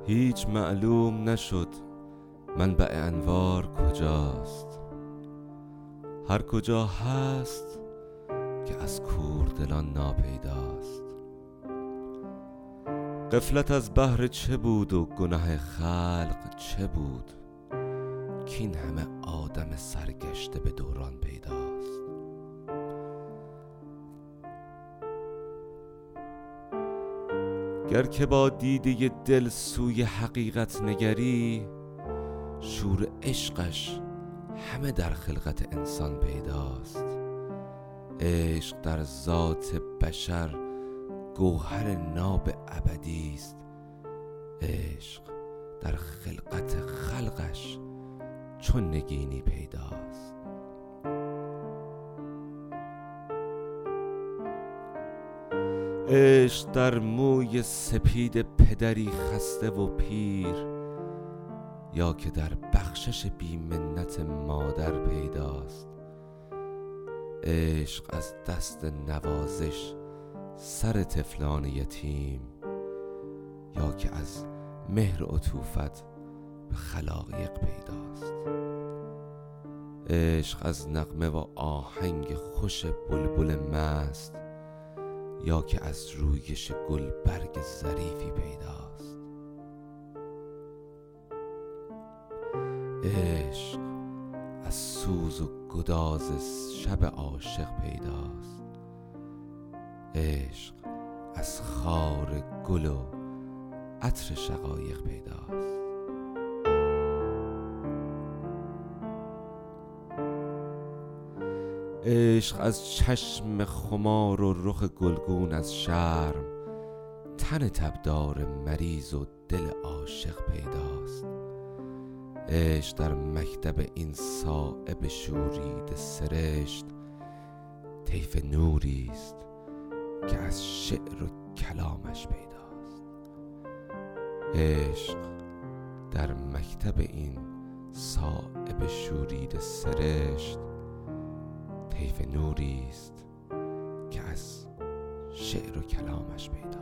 هیچ معلوم نشد منبع انوار کجاست. هر کجا هست که از کوردلان ناپیداست. غفلت از بهر چه بود و گناه خلق چه بود، کین همه آدم سرگشته به دوران پیداست. گر که با دیده دل سوی حقیقت نگری، شور عشقش همه در خلقت انسان پیداست. عشق در ذات بشر گوهر ناب ابدی است. عشق در خلقت خلقش چون نگینی پیداست. عشق در موی سپید پدری خسته و پیر، یا که در بخشش بی منت مادر پیداست. عشق از دست نوازش سر طفلان یتیم، یا که از مهر عطوفت به خلایق پیداست. عشق از نغمه و آهنگ خوش بلبل مست، یا که از رویش گل برگ ظریفی پیداست. عشق از سوز و گداز شب عاشق پیداست. عشق از خار گل و عطر شقایق پیداست. عشق از چشم خمار و رخ گلگون از شرم، تن تبدار مریض و دل عاشق پیداست. عشق در مکتب این صایب شورید سرشت، طیف نوری است که از شعر و کلامش پیداست. عشق در مکتب این صایب شورید سرشت، طیف نوری است که از شعر و کلامش پیداست.